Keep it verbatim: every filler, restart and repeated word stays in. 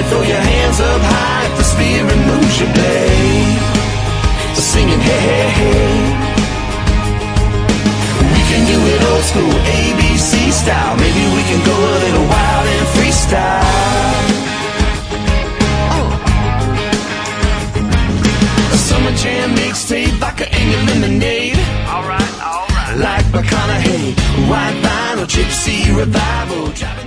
throw your hands up high if the spirit moves you, babe. Singing hey, hey, hey. We can do it old school, A B C style. Maybe we can go a little wild and freestyle. Oh. A summer jam mixtape, vodka and your lemonade. Alright, alright. Like McConaughey, white vinyl, gypsy revival.